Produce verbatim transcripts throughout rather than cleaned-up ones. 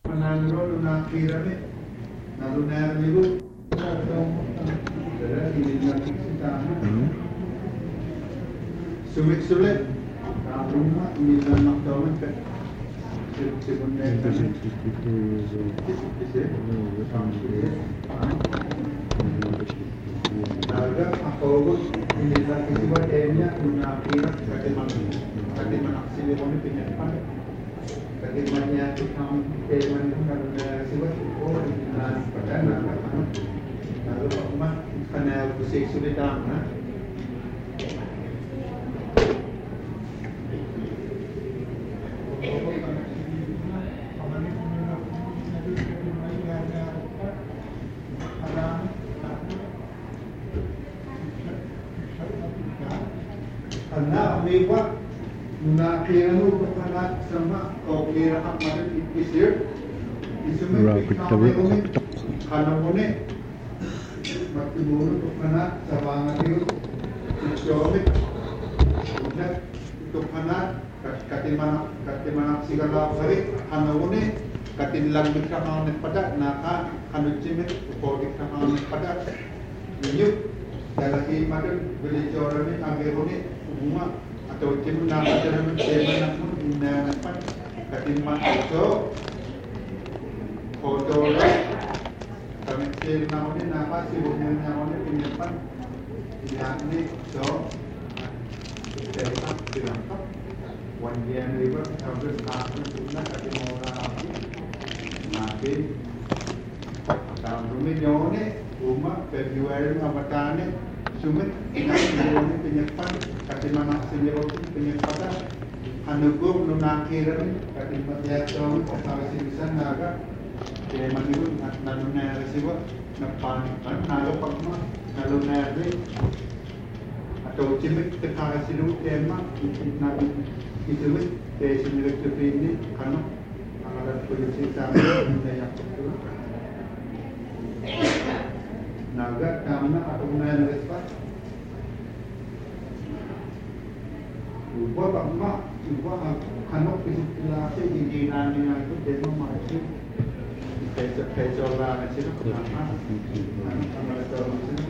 Mananro nakirami nalunar nilu dara dinilaki sitama sumit sulit rumah nilan makdaman kan sebenarnya naga ako nilaki siwa denya nakira katiman katiman aksili kami pinyapan katimannya tukang katiman karena siwa oh nilan pada naga lalu pak mah karena busik sulit dana karena lewat nakira nu berkanat sama kau kira apa yang dikisir disebut karena mana waktu dulu berkanat sabangan itu dijawab kemudian untuk kanat katimana katimana sigala hari karena mana katin lanjut sama pada naka kanu cimit kodik sama pada menyuk dari mana beli jualan ini agak rumah atau tim nama dalam tema namun ina apa katimah itu foto lah kami tim namanya nama sibuknya namanya penyepan ini so dari apa dilengkap wanjian river harus aku sudah katimah orang makin tahun rumah nyone rumah Februari amatane sumit ingat ini penyepan katimana sendiri penyepan anugo nunakiran katimana jatuh kalau bisa naga tema itu nanuna resiwa napan kan naga pakma naluna re atau cimit tekara silu tema nabi itu dari sendiri tu ini karena ada polisi sama yang naga kamna atau menayan respat ubah bakma ubah kanok pisilase di nani na itu demo masih kaisa kaisa orang itu kenapa sama itu itu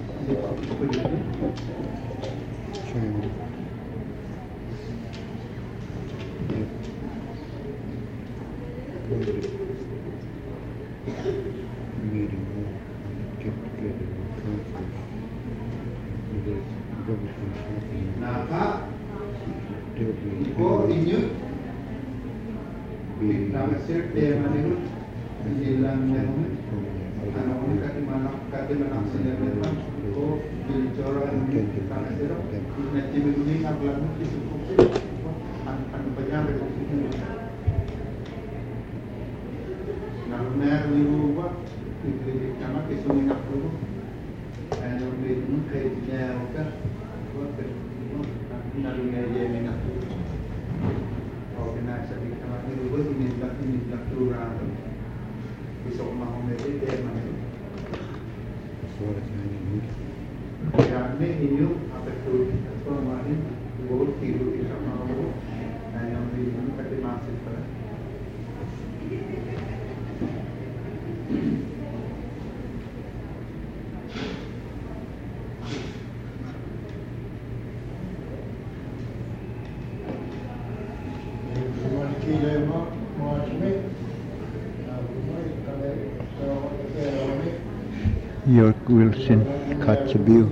Naka, ko inyo, namasir tema nilo, nilang naman, ano ko katimanak katimanak sila naman, ko bicara ini kita nasiro, nanti begini apalagi mo kisukuk sila, ano ba yan begitu, nalunar liruba, iklinik kama kisungin ako, ano liruba kaya oka. Nalunya dia minat. Organisasi di kamar ini buat ini dah ini dah turun. Besok mahu mesti dia mana? Suara ini. Jadi ini apa tu? Apa mana? Buat tiru di kamar itu. Dan yang di mana kata masih pada. York Wilson, Kotzebue.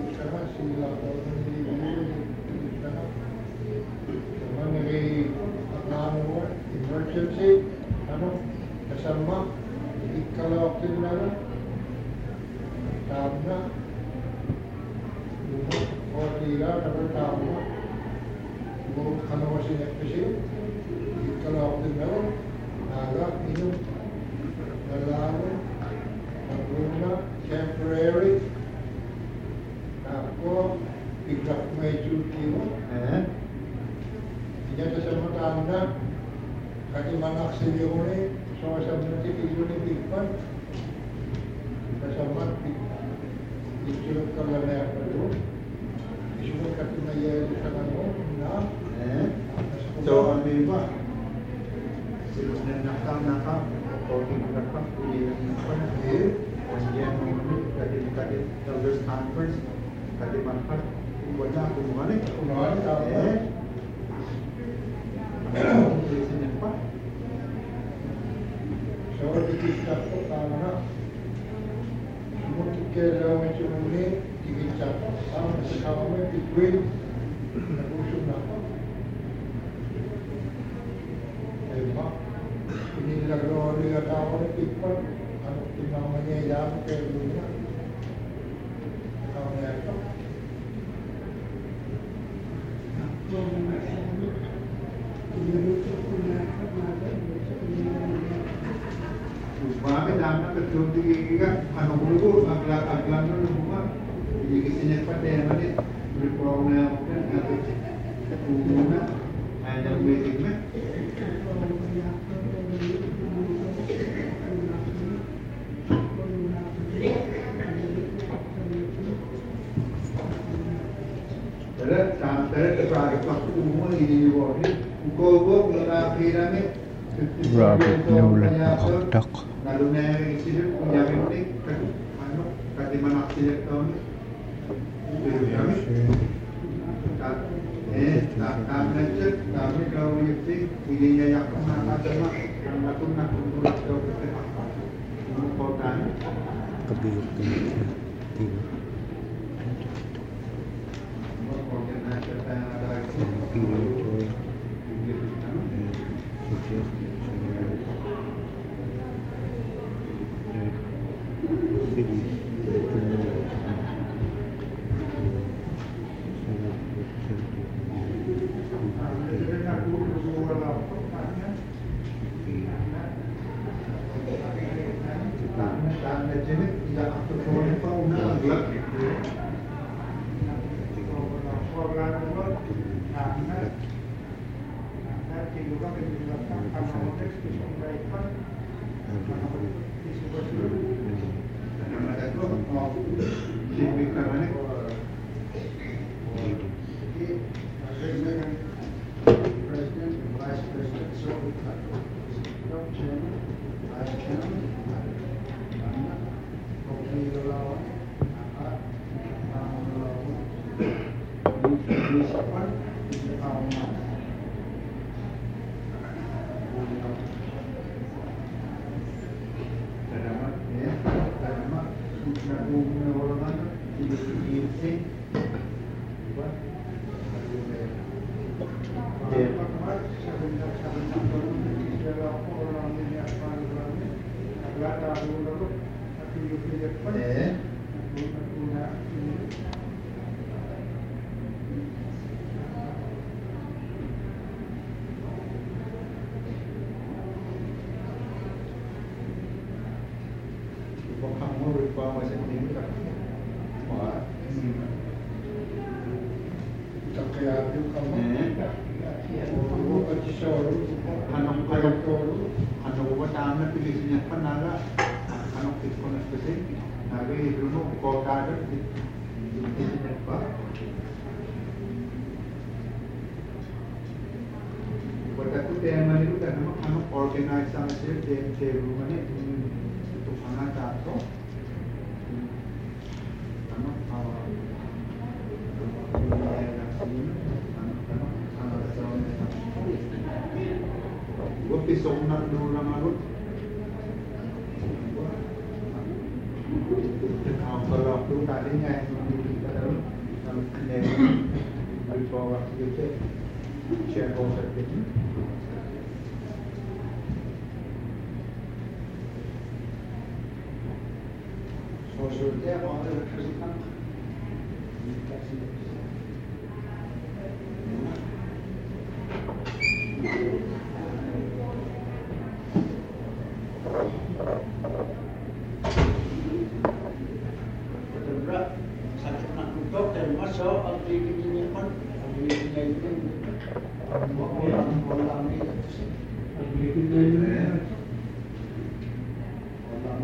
Emergency, ano, kasama, ikalawaktin na na, tama, o tira, tama, kung ano kasi nagpisi, ikalawaktin na na, naga, ino, nalaman, nagruna, temporary, ako, bigla may duty mo, eh, hindi ka sa mga tanda, katimanak sila ko na eh, so kasama natin ilo ni Bigpan, kasama, isulot ka lang na ako doon, isulot ka tinayari ka lang mo, na, eh, so ano ba? silupnya nakal nakal talking nakal yang apa kemudian tadi tadi elders conference tadi manfaat buatnya aku mana Aku mana tahu. eh tulisannya apa Saya dikisah kok karena mungkin kalau macam ni dikisah sama sekarang ni between usul apa? Emak ini lagu dia tahu ni people anu namanya yang kedua kamu apa? Marami dami na kacung tinggi kan, ano bulu aglang aglang na lumuma, jadi kisahnya pada yang mana berprogramnya kan atau umumnya hanya waitingnya. Terus sampai terpakai waktu umum ini juga ni, kau buat melakir ni. Robert Newland Duck. Lalu nih sini punya ini kan, anu kati mana sini tahun ini, kami, eh, kami nanti kami kalau itu ini yang mana ada mah, karena tu nak untuk jauh ke apa, untuk kota. Kebiuk kebiuk tiga. Organisasi yang ada itu,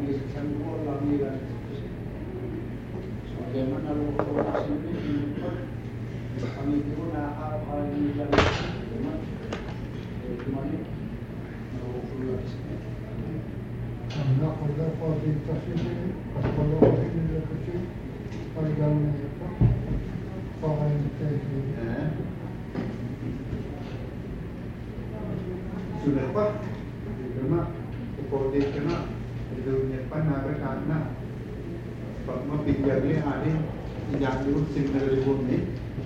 bagaimana lokasi ini na kota kualitas ini pas kalau ini dia kecil harganya apa pakai itu Eh. Sudah Pak, itu mah ipoteka kena itu nyepan naga karena Pak mah pinjamnya ada yang dulu sing dari bumi.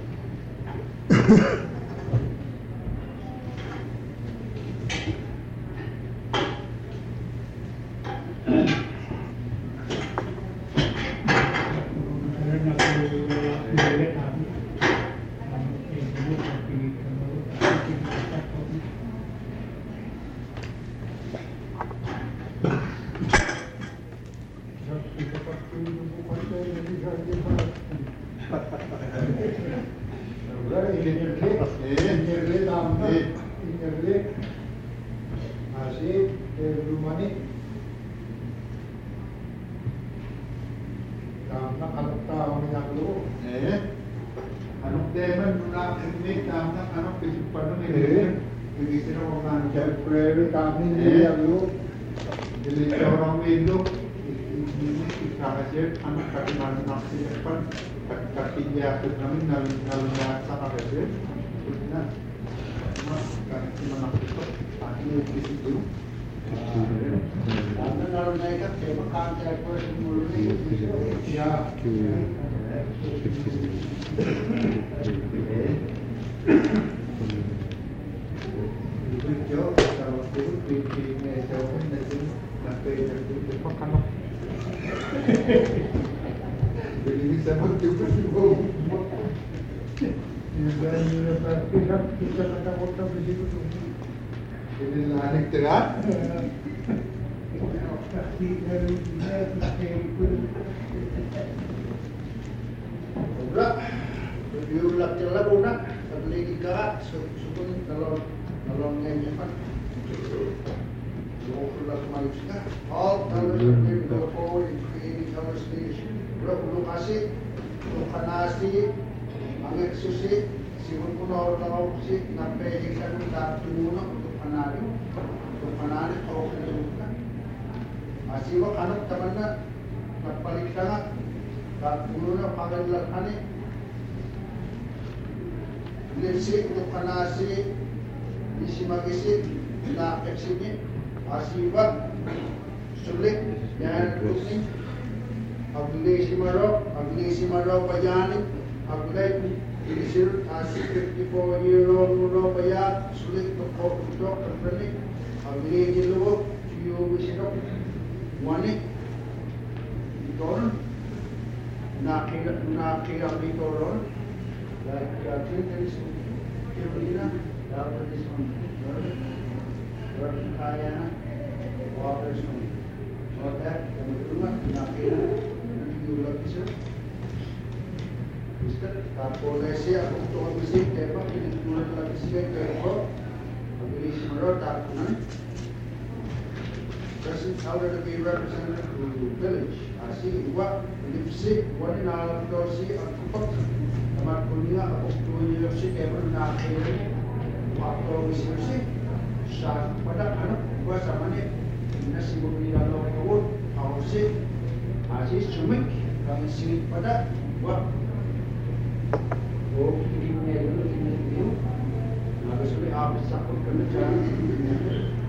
Jadi orang Indo ini ikhlasnya anak kaki mana nafsi depan kaki dia kami nalar nalar sama saja, nah, mas kaki mana nafsi akhirnya di situ. Karena kalau naik kan saya makan saya pun mulai ya. Yo kalau itu di di meja pun nanti nanti nanti apa kan? Jadi bisa juga sih bu. Juga ini pasti kan kita kata kota begitu tuh. Ini lanik terang. Pasti dari dia pasti ikut. Udah, diulang jalan udah, beli tiga, sukun kalau kalau nyanyikan, mau pulang manusia, all kalau sampai go forward in creating our station, udah kasih, udah nasi, angin susi, simun kuno orang susi, sampai ikan udah tumuno, untuk panari, untuk panari kau kejutan, masih kok anak temannya, napalik sangat. Tak mula panggil lakani, lisik untuk kanasi, isi magisi, nak eksini, asibat, sulit, jangan kusing, agli si maro, agli si maro pajani, agli ilisir asik fifty-four year old muro pajat, sulit untuk untuk terpenik, agli jilu, ciu wisino, wani, itoran. Nakira nakira bitoron, like uh, Clinton's Carolina, down this one, Jordan Kayana, Waters one. So that the rumah nakira you love this one. Mister, polisi aku tuh musik apa ini tuh lagi sih kayak apa? Ini semua tak punya. Doesn't already be represented to the village. I see what lipsi, one in our dosi, a cook, a macunia, a octunia, she ever not here, what always you see. Shah, what a kind of was a money, Nasi would be a lot of wood, our sick, as is to make, come see what that, what. Oh, give me a little view. Now, this will be half a second, come to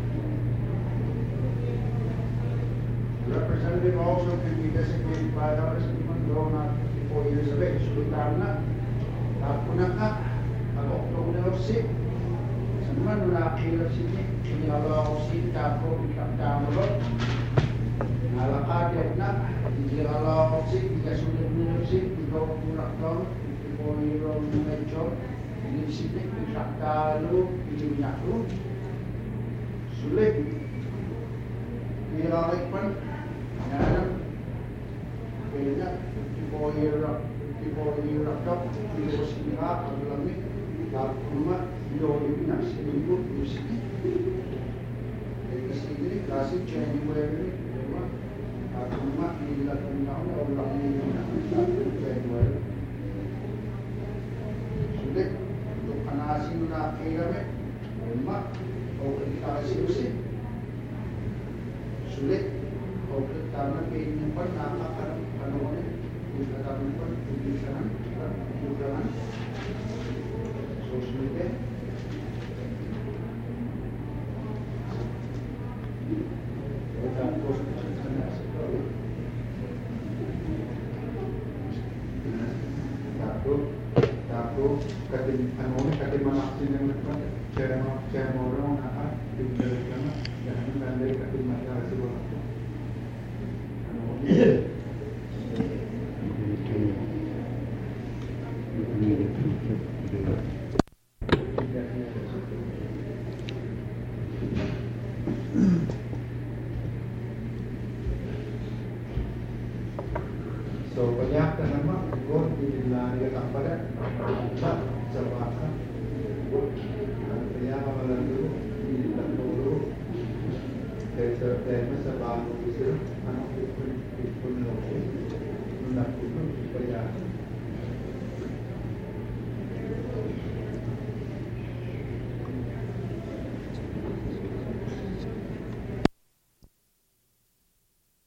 representative also can be designated by others even though not fifty-four years of age. Karena takuna ka agok to university. Saman na kila sini ini kalau sini tako kita mulot. Nalakad na hindi kalau sini kita sudah university do kurak tahun fifty-four year old major ini sini kita tahu ini nyatu sulit dilalek pun ya kayaknya fifty-four year fifty-four year up di sini apa lagi tak cuma yo ini nasi itu musik ini sini kasih January memang tak cuma di dalam tahun orang ini January sudah untuk kanasi nak kira memang kalau kita kasih musik sulit Oke, karena keinginan pun akan penuhnya juga kami pun tulisan tulisan sosialnya. Kita terus sana sekali. Satu, satu, katin penuhnya katin maksin yang lepas, cara cara orang apa tinggal di sana, jangan landai katin masalah sebuah. So banyak nama gol di lari kepada tak sebabkan banyak amalan dulu di dulu dari dari masa baru itu anak itu pun